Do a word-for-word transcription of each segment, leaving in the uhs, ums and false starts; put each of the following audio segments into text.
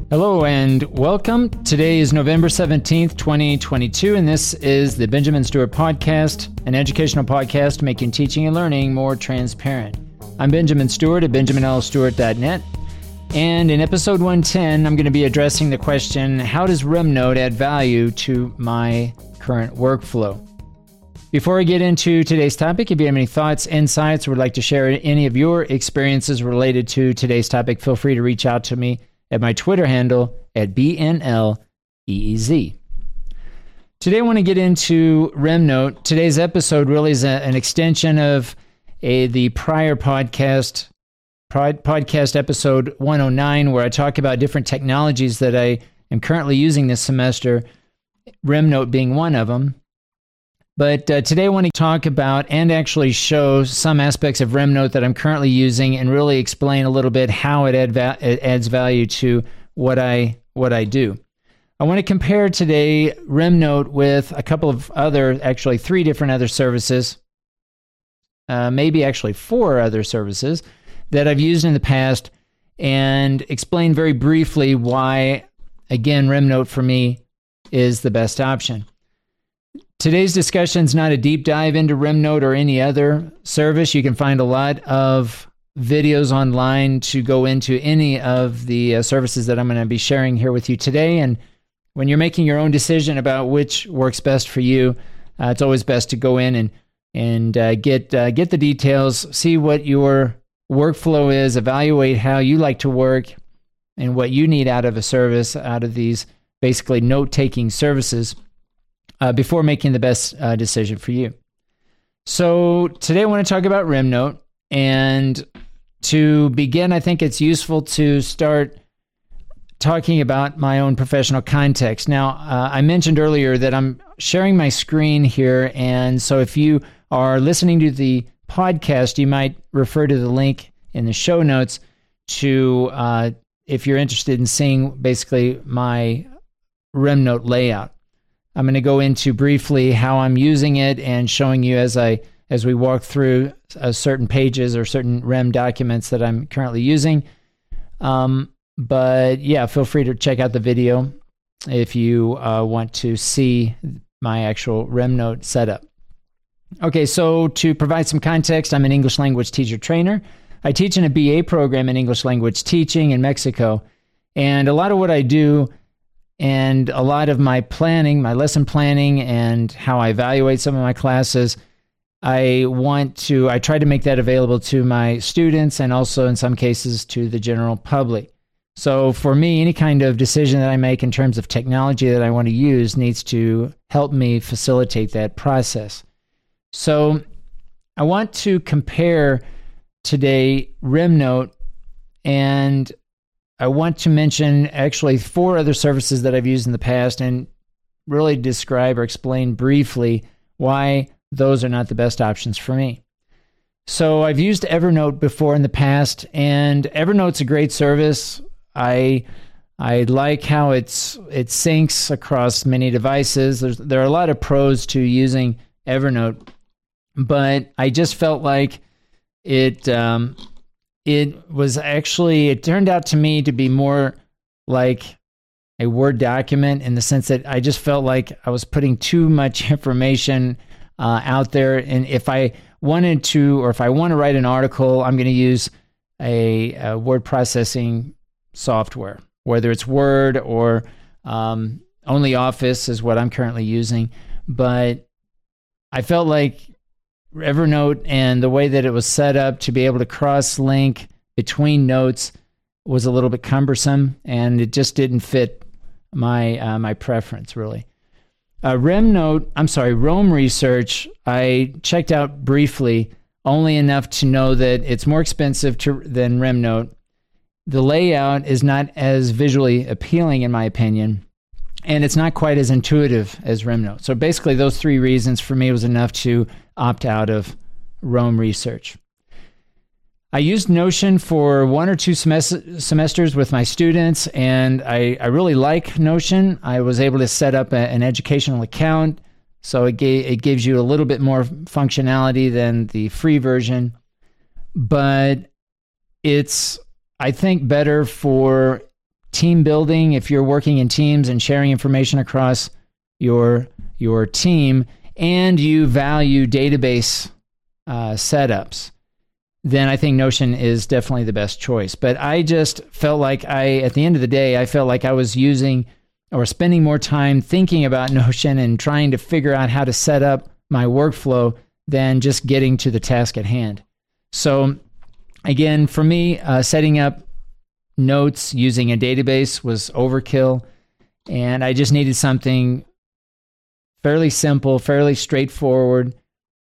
Hello and welcome. Today is November seventeenth, twenty twenty-two, and this is the Benjamin Stewart Podcast, an educational podcast making teaching and learning more transparent. I'm Benjamin Stewart at benjamin l stewart dot net, and in episode one ten, I'm going to be addressing the question, how does RemNote add value to my current workflow? Before I get into today's topic, if you have any thoughts, insights, or would like to share any of your experiences related to today's topic, feel free to reach out to me at my Twitter handle at B N L E E Z. Today I want to get into RemNote. Today's episode really is a, an extension of a, the prior podcast, podcast episode one oh nine, where I talk about different technologies that I am currently using this semester, RemNote being one of them. But uh, today I want to talk about and actually show some aspects of RemNote that I'm currently using and really explain a little bit how it, add va- it adds value to what I what I do. I want to compare today RemNote with a couple of other, actually three different other services, uh, maybe actually four other services that I've used in the past, and explain very briefly why, again, RemNote for me is the best option. Today's discussion is not a deep dive into RemNote or any other service. You can find a lot of videos online to go into any of the uh, services that I'm going to be sharing here with you today. And when you're making your own decision about which works best for you, uh, it's always best to go in and and uh, get uh, get the details, see what your workflow is, evaluate how you like to work, and what you need out of a service, out of these basically note-taking services. Uh, before making the best uh, decision for you. So today I want to talk about RemNote, and to begin, I think it's useful to start talking about my own professional context. Now, uh, I mentioned earlier that I'm sharing my screen here, and so if you are listening to the podcast, you might refer to the link in the show notes to, uh, if you're interested in seeing basically my RemNote layout. I'm going to go into briefly how I'm using it and showing you as I as we walk through uh, certain pages or certain Rem documents that I'm currently using. Um, but yeah, feel free to check out the video if you uh, want to see my actual RemNote setup. Okay, so to provide some context, I'm an English language teacher trainer. I teach in a B A program in English language teaching in Mexico, and a lot of what I do and a lot of my planning, my lesson planning, and how I evaluate some of my classes, I want to, I try to make that available to my students and also in some cases to the general public. So for me, any kind of decision that I make in terms of technology that I want to use needs to help me facilitate that process. So I want to compare today RemNote, and I want to mention actually four other services that I've used in the past and really describe or explain briefly why those are not the best options for me. So I've used Evernote before in the past, and Evernote's a great service. I I like how it's it syncs across many devices. There's, there are a lot of pros to using Evernote, but I just felt like it... Um, It was actually, it turned out to me to be more like a Word document in the sense that I just felt like I was putting too much information uh, out there. And if I wanted to, or if I want to write an article, I'm going to use a, a word processing software, whether it's Word or um, OnlyOffice is what I'm currently using. But I felt like Evernote and the way that it was set up to be able to cross-link between notes was a little bit cumbersome, and it just didn't fit my uh, my preference, really. Uh, RemNote, I'm sorry, Roam Research, I checked out briefly, only enough to know that it's more expensive to, than RemNote. The layout is not as visually appealing, in my opinion, and it's not quite as intuitive as RemNote. So basically, those three reasons for me was enough to opt out of Roam Research. I used Notion for one or two semest- semesters with my students, and I, I really like Notion. I was able to set up a, an educational account, so it, gave, it gives you a little bit more functionality than the free version, but it's, I think, better for team building, if you're working in teams and sharing information across your your team, and you value database uh, setups, then I think Notion is definitely the best choice. But I just felt like I, at the end of the day, I felt like I was using or spending more time thinking about Notion and trying to figure out how to set up my workflow than just getting to the task at hand. So again, for me, uh, setting up notes using a database was overkill, and I just needed something fairly simple, fairly straightforward.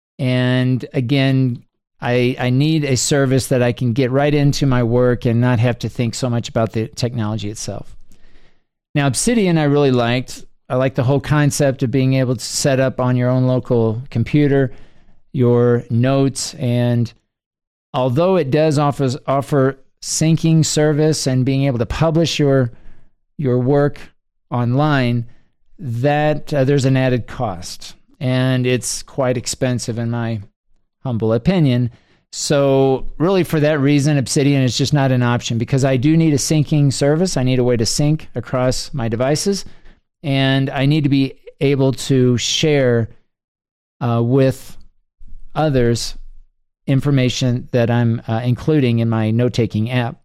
And again, I, I need a service that I can get right into my work and not have to think so much about the technology itself. Now, Obsidian I really liked. I like the whole concept of being able to set up on your own local computer your notes. And although it does offer, offer syncing service and being able to publish your, your work online, that uh, there's an added cost. And it's quite expensive in my humble opinion. So really for that reason, Obsidian is just not an option, because I do need a syncing service. I need a way to sync across my devices, and I need to be able to share uh, with others information that I'm uh, including in my note-taking app.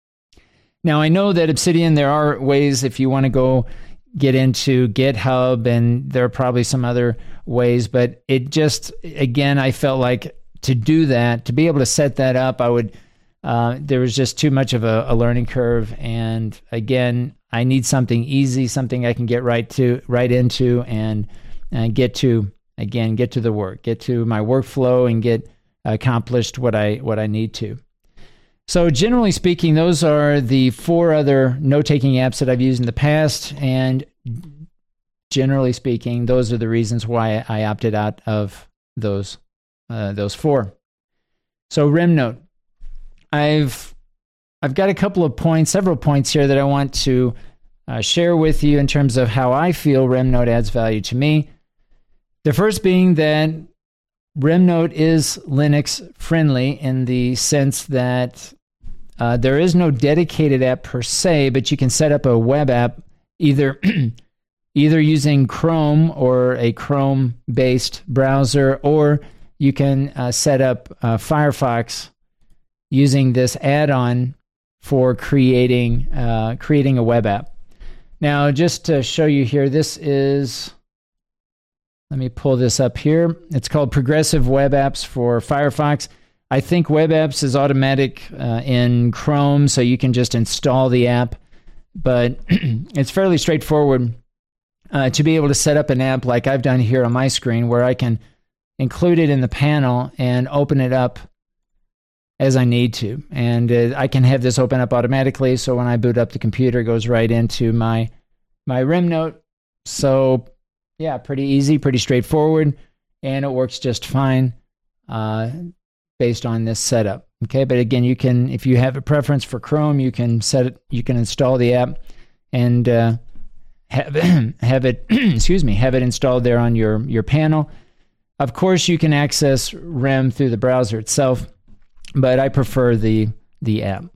Now, I know that Obsidian, there are ways if you want to go get into GitHub, and there are probably some other ways, but it just, again, I felt like to do that, to be able to set that up, I would, uh, there was just too much of a, a learning curve. And again, I need something easy, something I can get right to, right into, and, and get to, again, get to the work, get to my workflow, and get accomplished what I, what I need to. So generally speaking, those are the four other note-taking apps that I've used in the past, and generally speaking, those are the reasons why I opted out of those uh, those four. So RemNote, I've I've got a couple of points, several points here that I want to uh, share with you in terms of how I feel RemNote adds value to me. The first being that RemNote is Linux friendly in the sense that uh, there is no dedicated app per se, but you can set up a web app either either using Chrome or a Chrome-based browser, or you can uh, set up uh, Firefox using this add-on for creating uh, creating a web app. Now, just to show you here, this is, let me pull this up here. It's called Progressive Web Apps for Firefox. I think Web Apps is automatic uh, in Chrome, so you can just install the app. But it's fairly straightforward uh, to be able to set up an app like I've done here on my screen, where I can include it in the panel and open it up as I need to. And uh, I can have this open up automatically, so when I boot up the computer, it goes right into my, my RemNote. So yeah, pretty easy, pretty straightforward, and it works just fine uh, based on this setup. Okay, but again, you can, if you have a preference for Chrome, you can set it, you can install the app and uh, have have it, excuse me, have it installed there on your your panel. Of course, you can access Rem through the browser itself, but I prefer the the app.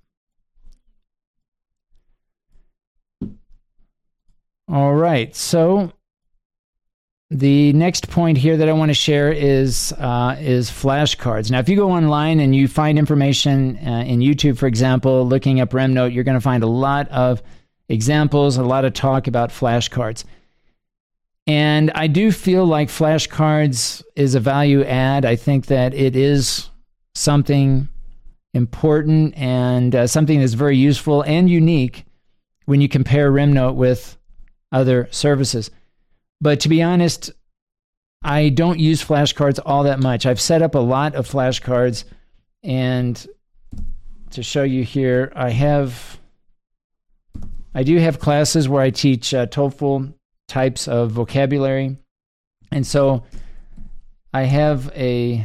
All right, so the next point here that I want to share is uh, is flashcards. Now, if you go online and you find information uh, in YouTube, for example, looking up RemNote, you're going to find a lot of examples, a lot of talk about flashcards. And I do feel like flashcards is a value add. I think that it is something important and uh, something that's very useful and unique when you compare RemNote with other services. But to be honest, I don't use flashcards all that much. I've set up a lot of flashcards, and to show you here, I have, I do have classes where I teach uh, TOEFL types of vocabulary, and so I have a,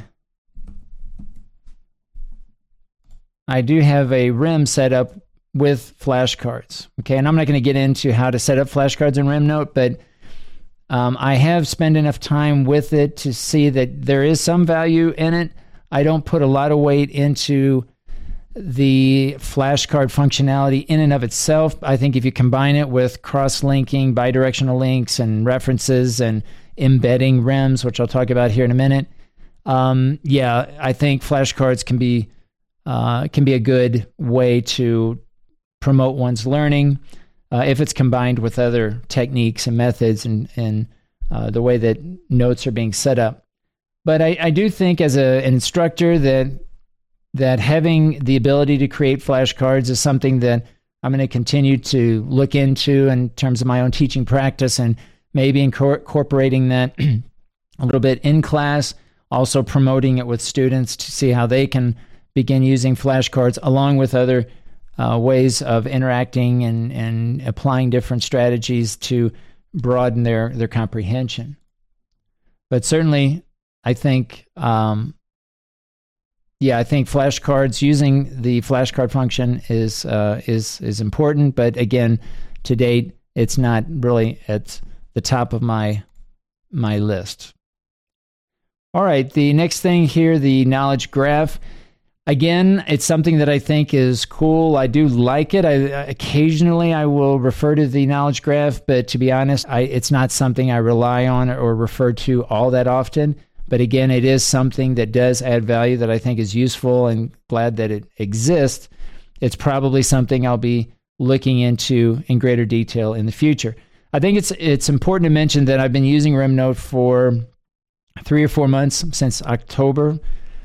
I do have a Rem set up with flashcards. Okay, and I'm not going to get into how to set up flashcards in RemNote, but Um, I have spent enough time with it to see that there is some value in it. I don't put a lot of weight into the flashcard functionality in and of itself. I think if you combine it with cross-linking, bidirectional links, and references, and embedding R E Ms, which I'll talk about here in a minute, um, yeah, I think flashcards can be uh, can be a good way to promote one's learning uh, if it's combined with other techniques and methods and and uh, the way that notes are being set up. But I, I do think as a, an instructor that that having the ability to create flashcards is something that I'm going to continue to look into in terms of my own teaching practice, and maybe incorporating that a little bit in class, also promoting it with students to see how they can begin using flashcards along with other uh, ways of interacting and, and applying different strategies to broaden their, their comprehension. But certainly, I think, um, yeah, I think flashcards, using the flashcard function is uh, is is important. But again, to date, it's not really at the top of my my list. All right, the next thing here, the knowledge graph. Again, it's something that I think is cool. I do like it. I occasionally I will refer to the knowledge graph, but to be honest, I, it's not something I rely on or refer to all that often. But again, it is something that does add value that I think is useful, and glad that it exists. It's probably something I'll be looking into in greater detail in the future. I think it's it's important to mention that I've been using RemNote for three or four months, since October.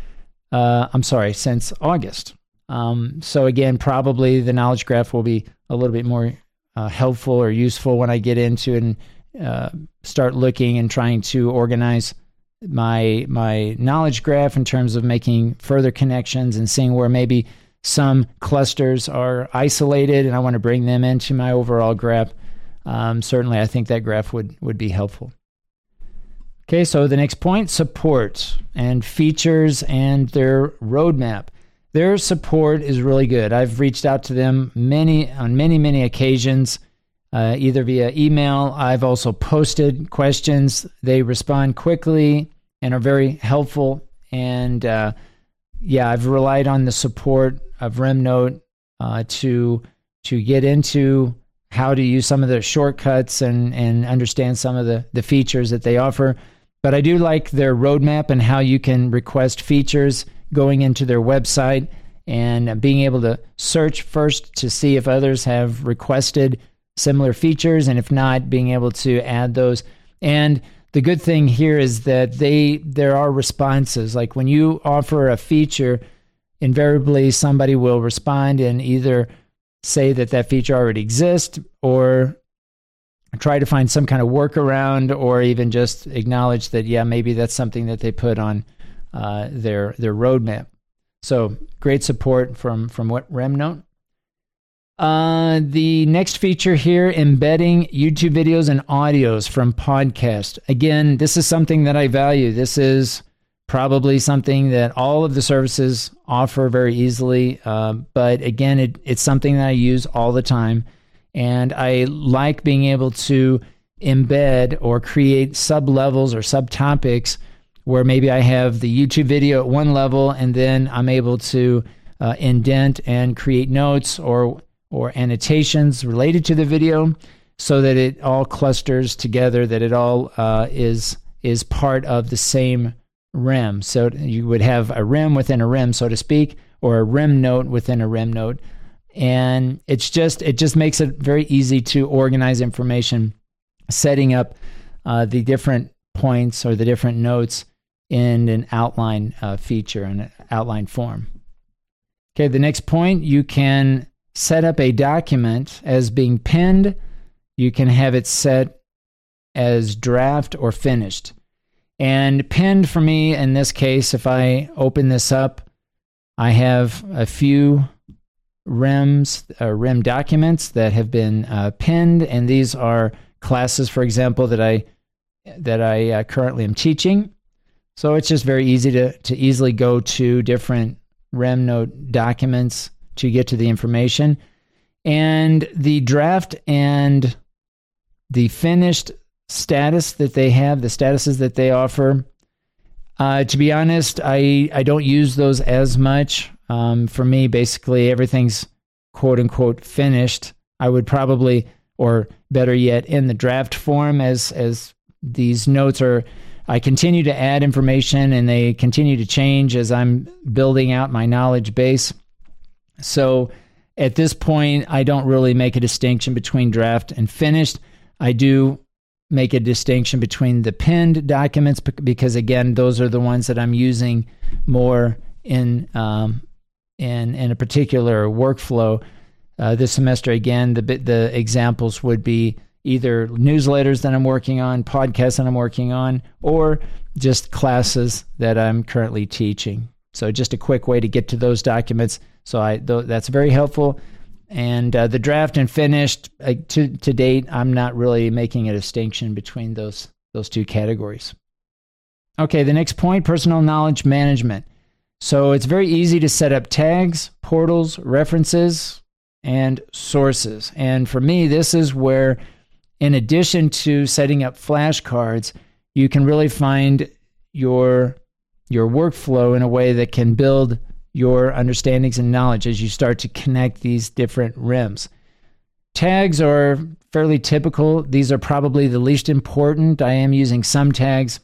Uh, I'm sorry, since August. Um, so again, probably the knowledge graph will be a little bit more uh, helpful or useful when I get into it and uh, start looking and trying to organize my my knowledge graph in terms of making further connections and seeing where maybe some clusters are isolated and I want to bring them into my overall graph. Um, certainly, I think that graph would, would be helpful. Okay, so the next point, support and features and their roadmap. Their support is really good. I've reached out to them many on many, many occasions, uh, either via email. I've also posted questions. They respond quickly and are very helpful. And uh, yeah, I've relied on the support of RemNote uh, to to get into how to use some of the shortcuts and, and understand some of the, the features that they offer. But I do like their roadmap and how you can request features going into their website and being able to search first to see if others have requested similar features, and if not, being able to add those. And the good thing here is that they there are responses. Like when you offer a feature, invariably somebody will respond and either say that that feature already exists or try to find some kind of workaround, or even just acknowledge that, yeah, maybe that's something that they put on uh, their their roadmap. So great support from, from what RemNote. Uh, the next feature here, embedding YouTube videos and audios from podcast. Again, this is something that I value. This is probably something that all of the services offer very easily. Uh, but again, it, it's something that I use all the time. And I like being able to embed or create sub-levels or subtopics where maybe I have the YouTube video at one level, and then I'm able to uh, indent and create notes or or annotations related to the video, so that it all clusters together, that it all uh, is is part of the same R E M. So you would have a R E M within a R E M, so to speak, or a RemNote within a RemNote. And it's just it just makes it very easy to organize information, setting up uh, the different points or the different notes in an outline uh, feature, an outline form. Okay, the next point, you can set up a document as being pinned. You can have it set as draft or finished. And pinned for me, in this case, if I open this up, I have a few R E Ms, uh, R E M documents that have been uh, pinned, and these are classes, for example, that I that I uh, currently am teaching. So it's just very easy to to easily go to different RemNote documents to get to the information. And the draft and the finished status that they have, the statuses that they offer, uh, to be honest, I, I don't use those as much. Um, for me, basically, everything's quote-unquote finished. I would probably, or better yet, in the draft form, as as these notes are, I continue to add information and they continue to change as I'm building out my knowledge base. So at this point, I don't really make a distinction between draft and finished. I do make a distinction between the pinned documents because, again, those are the ones that I'm using more in um, in, in a particular workflow. Uh, this semester, again, the the examples would be either newsletters that I'm working on, podcasts that I'm working on, or just classes that I'm currently teaching. So just a quick way to get to those documents. So I th- that's very helpful. And uh, the draft and finished, uh, to to date, I'm not really making a distinction between those those two categories. Okay, the next point, personal knowledge management. So it's very easy to set up tags, portals, references, and sources. And for me, this is where, in addition to setting up flashcards, you can really find your your workflow in a way that can build your understandings and knowledge as you start to connect these different rims. Tags are fairly typical. These are probably the least important. I am using some tags,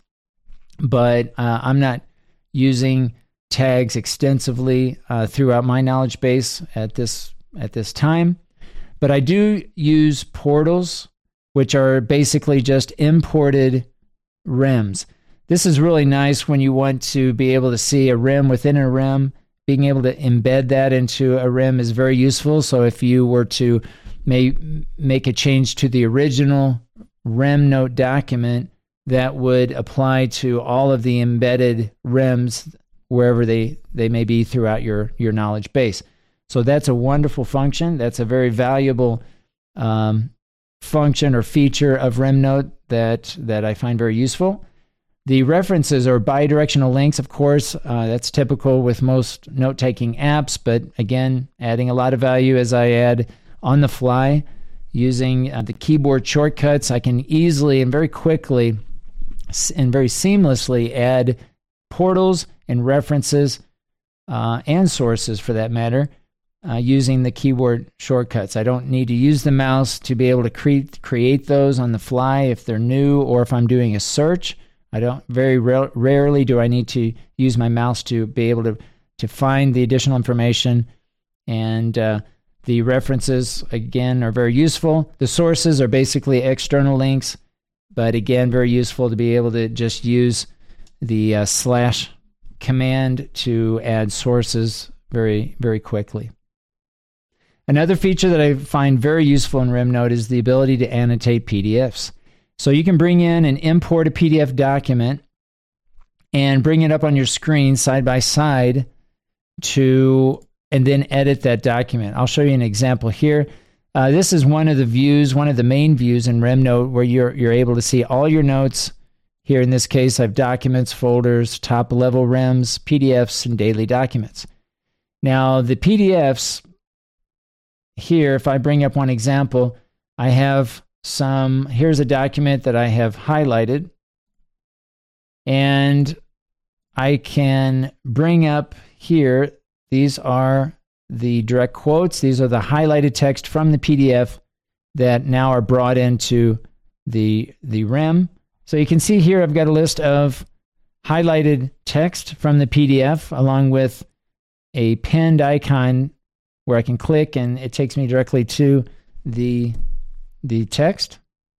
but uh, I'm not using tags extensively uh, throughout my knowledge base at this at this time. But I do use portals, which are basically just imported rims. This is really nice when you want to be able to see a rim within a rim. Being able to embed that into a rim is very useful. So if you were to may, make a change to the original rim note document, that would apply to all of the embedded rims wherever they, they may be throughout your, your knowledge base. So that's a wonderful function. That's a very valuable um, function or feature of RimNote that, that I find very useful. The references are bidirectional links, of course. Uh, that's typical with most note-taking apps, but again, adding a lot of value as I add on the fly. Using uh, the keyboard shortcuts, I can easily and very quickly and very seamlessly add portals and references uh, and sources, for that matter, uh, using the keyboard shortcuts. I don't need to use the mouse to be able to create create those on the fly if they're new, or if I'm doing a search. I don't very ra- rarely do I need to use my mouse to be able to, to find the additional information. And uh, the references, again, are very useful. The sources are basically external links, but again, very useful to be able to just use the uh, slash command to add sources very, very quickly. Another feature that I find very useful in RimNote is the ability to annotate P D Fs. So you can bring in and import a P D F document and bring it up on your screen side by side to, and then edit that document. I'll show you an example here. Uh, this is one of the views, one of the main views in RimNote where you're you're able to see all your notes. Here in this case, I have documents, folders, top level rims, P D Fs, and daily documents. Now the P D Fs here, if I bring up one example, I have some, here's a document that I have highlighted, and I can bring up here, these are the direct quotes, these are the highlighted text from the P D F that now are brought into the, the rim. So you can see here I've got a list of highlighted text from the P D F along with a pinned icon where I can click and it takes me directly to the the text.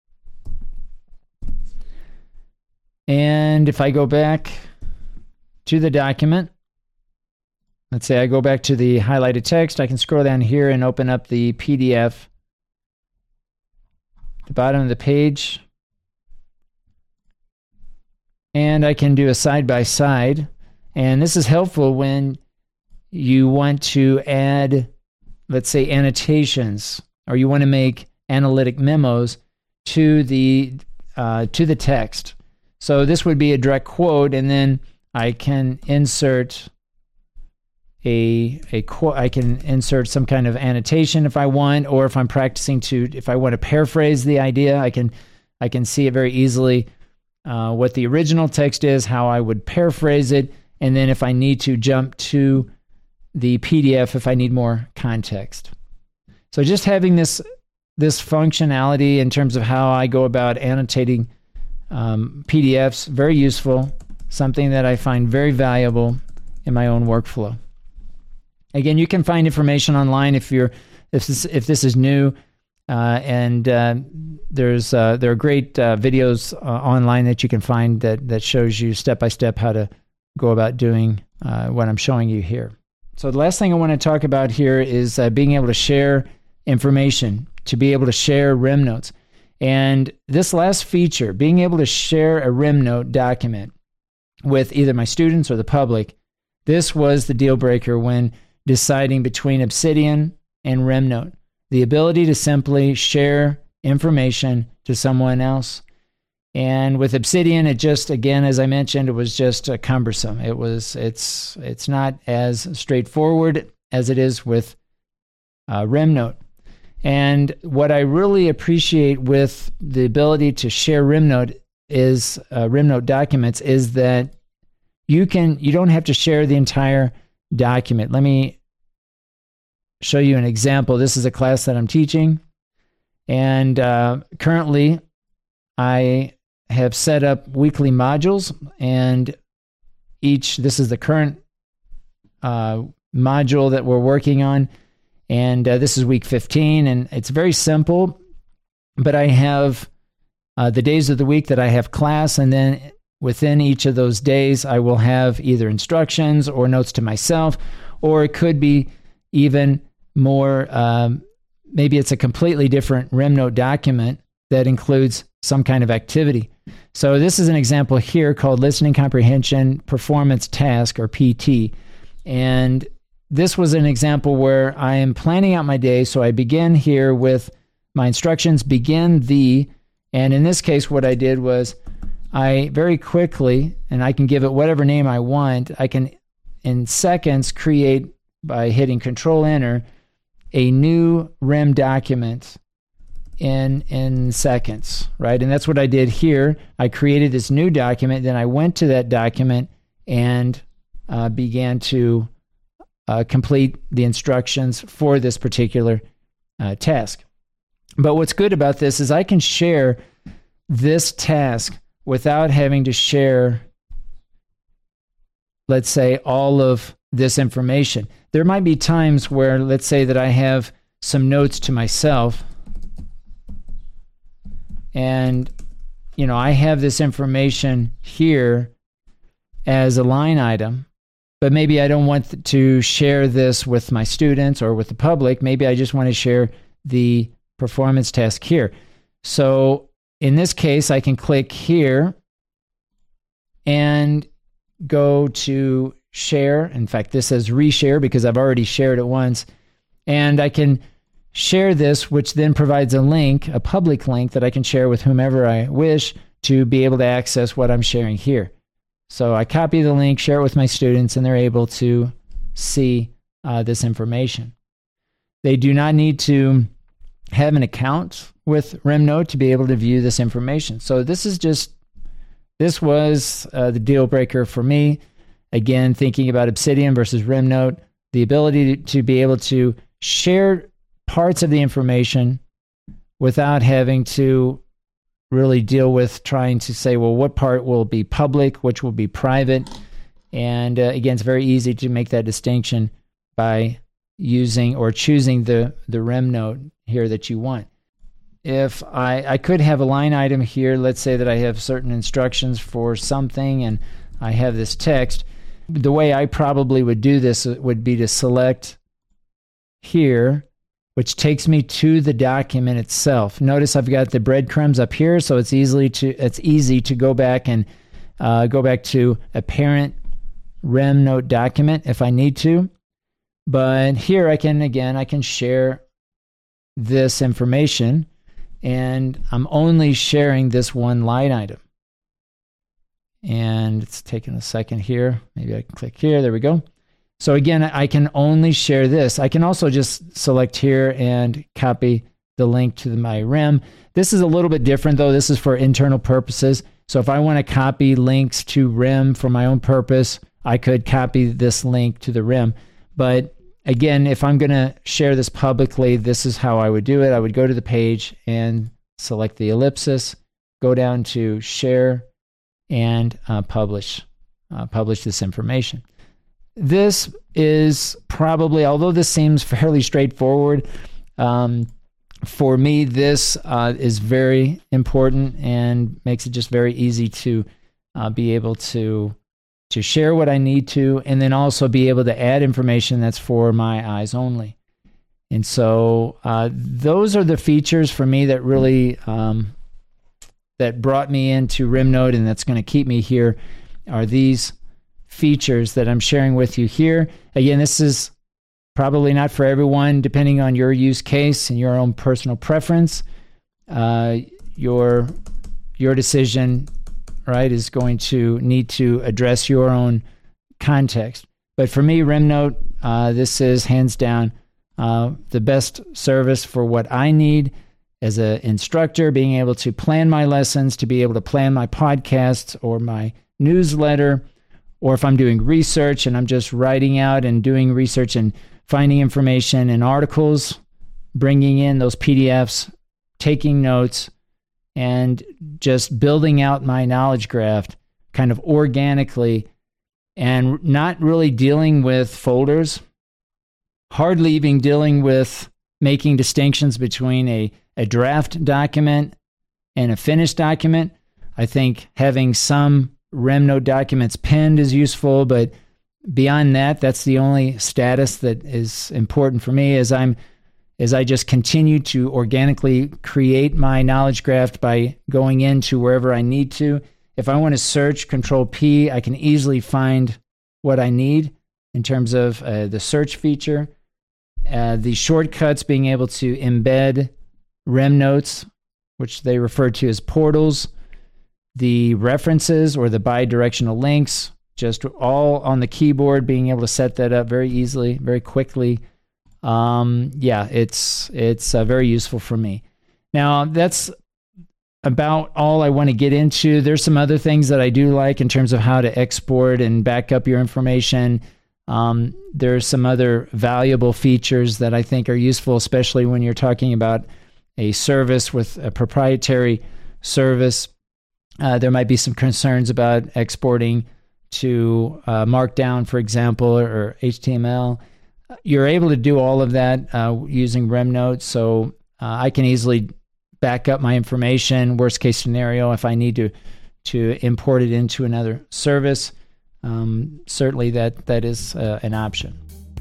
And if I go back to the document, let's say I go back to the highlighted text, I can scroll down here and open up the P D F at the bottom of the page. And I can do a side-by-side. And this is helpful when you want to add, let's say, annotations, or you want to make analytic memos to the uh, to the text. So this would be a direct quote, and then I can insert a a quote. I can insert some kind of annotation if I want, or if I'm practicing to, if I want to paraphrase the idea, I can I can see it very easily uh, what the original text is, how I would paraphrase it, and then if I need to jump to the P D F if I need more context. So just having this this functionality in terms of how I go about annotating um, P D Fs, very useful, something that I find very valuable in my own workflow. Again, you can find information online if you're if this if this is new, uh, and uh, there's uh, there are great uh, videos uh, online that you can find that that shows you step by step how to go about doing uh, what I'm showing you here. So the last thing I want to talk about here is uh, being able to share information, to be able to share R I M notes. And this last feature, being able to share a R I M note document with either my students or the public, this was the deal breaker when deciding between Obsidian and R I M note. The ability to simply share information to someone else. And with Obsidian, it just, again, as I mentioned, it was just uh, cumbersome. It was, it's, it's not as straightforward as it is with uh, R I M note. And what I really appreciate with the ability to share R I M note is uh, R I M note documents is that you can, you don't have to share the entire document. Let me show you an example. This is a class that I'm teaching, and uh, currently I have set up weekly modules, and each, this is the current uh, module that we're working on, and uh, this is week fifteen, and it's very simple, but I have uh, the days of the week that I have class, and then within each of those days I will have either instructions or notes to myself, or it could be even more, um, maybe it's a completely different R I M note document that includes some kind of activity. So this is an example here called Listening Comprehension Performance Task, or P T. And this was an example where I am planning out my day. So I begin here with my instructions, begin the, and in this case what I did was I very quickly, and I can give it whatever name I want, I can in seconds create, by hitting Control Enter, a new R I M document in in seconds, right? And that's what I did here. I created this new document, then I went to that document and uh, began to uh, complete the instructions for this particular uh, task. But what's good about this is I can share this task without having to share, let's say, all of this information. There might be times where, let's say that I have some notes to myself, and, you know, I have this information here as a line item, but maybe I don't want to share this with my students or with the public. Maybe I just want to share the performance task here. So in this case, I can click here and go to share. In fact, this says reshare because I've already shared it once. And I can share this, which then provides a link, a public link that I can share with whomever I wish to be able to access what I'm sharing here. So I copy the link, share it with my students, and they're able to see uh, this information. They do not need to have an account with R I M note to be able to view this information. So this is just, this was uh, the deal breaker for me. Again, thinking about Obsidian versus R I M note, the ability to, to be able to share parts of the information without having to really deal with trying to say, well, what part will be public, which will be private. And uh, again, it's very easy to make that distinction by using or choosing the, the R I M note here that you want. If I, I could have a line item here, let's say that I have certain instructions for something and I have this text. The way I probably would do this would be to select here, which takes me to the document itself. Notice I've got the breadcrumbs up here, so it's easily to it's easy to go back and uh, go back to a parent R I M note document if I need to. But here I can, again, I can share this information, and I'm only sharing this one line item. And it's taking a second here. Maybe I can click here. There we go. So again, I can only share this. I can also just select here and copy the link to my R I M. This is a little bit different though. This is for internal purposes. So if I want to copy links to R I M for my own purpose, I could copy this link to the R I M. But again, if I'm going to share this publicly, this is how I would do it. I would go to the page and select the ellipsis, go down to share, and uh, publish, uh, publish this information. This is probably, although this seems fairly straightforward, um, for me, this uh, is very important and makes it just very easy to uh, be able to to share what I need to, and then also be able to add information that's for my eyes only. And so uh, those are the features for me that really um, that brought me into RimNote, and that's going to keep me here, are these features that I'm sharing with you here. Again, this is probably not for everyone, depending on your use case and your own personal preference. Uh, your your decision, right, is going to need to address your own context. But for me, RimNote, uh, this is hands down uh, the best service for what I need as an instructor, being able to plan my lessons, to be able to plan my podcasts or my newsletter, or if I'm doing research and I'm just writing out and doing research and finding information in articles, bringing in those P D Fs, taking notes, and just building out my knowledge graph kind of organically, and not really dealing with folders, hardly even dealing with making distinctions between a, a draft document and a finished document. I think having some RimNote documents pinned is useful, but beyond that, that's the only status that is important for me as I'm as I just continue to organically create my knowledge graph by going into wherever I need to. If I want to search, Control P, I can easily find what I need in terms of uh, the search feature. Uh, the shortcuts, being able to embed RimNotes, which they refer to as portals. The references or the bi-directional links, just all on the keyboard, being able to set that up very easily, very quickly. Um, yeah, it's it's uh, very useful for me. Now, that's about all I want to get into. There's some other things that I do like in terms of how to export and back up your information. Um, there's some other valuable features that I think are useful, especially when you're talking about a service with a proprietary service. Uh, there might be some concerns about exporting to uh, Markdown, for example, or, or H T M L. You're able to do all of that uh, using RimNote, so uh, I can easily back up my information. Worst case scenario, if I need to to import it into another service, um, certainly that that is uh, an option.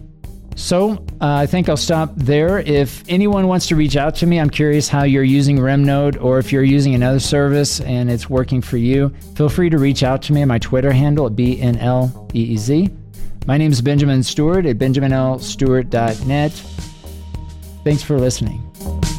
So uh, I think I'll stop there. If anyone wants to reach out to me, I'm curious how you're using RimNote, or if you're using another service and it's working for you, feel free to reach out to me on my Twitter handle at B N L E E Z. My name is Benjamin Stewart at benjamin l stewart dot net. Thanks for listening.